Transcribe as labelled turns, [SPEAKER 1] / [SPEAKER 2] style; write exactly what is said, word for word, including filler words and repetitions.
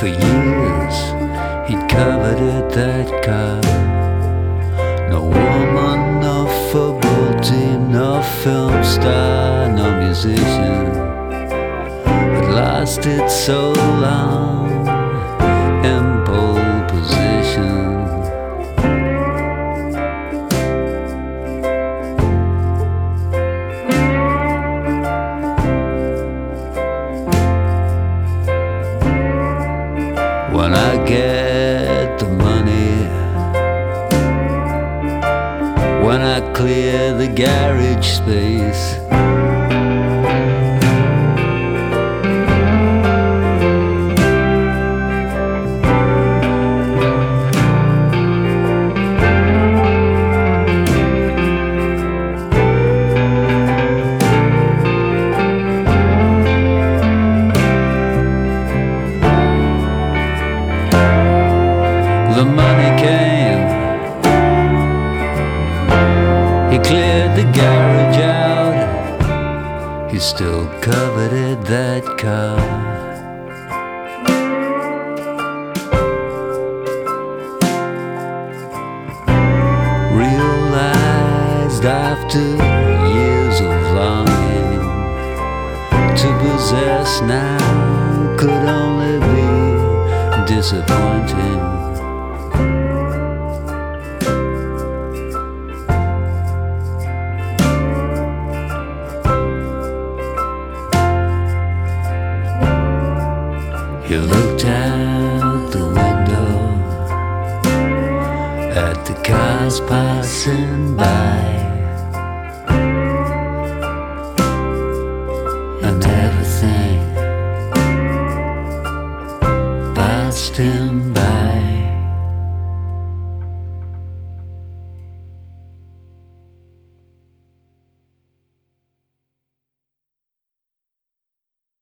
[SPEAKER 1] For years he'd coveted that car. No woman, no football team, no film star, no musician had lasted so long in pole position. When I get the money, when I clear the garage space, the money came. He cleared the garage out. He still coveted that car. Realized after years of longing, to possess now could only be disappointing. He looked out the window at the cars passing by.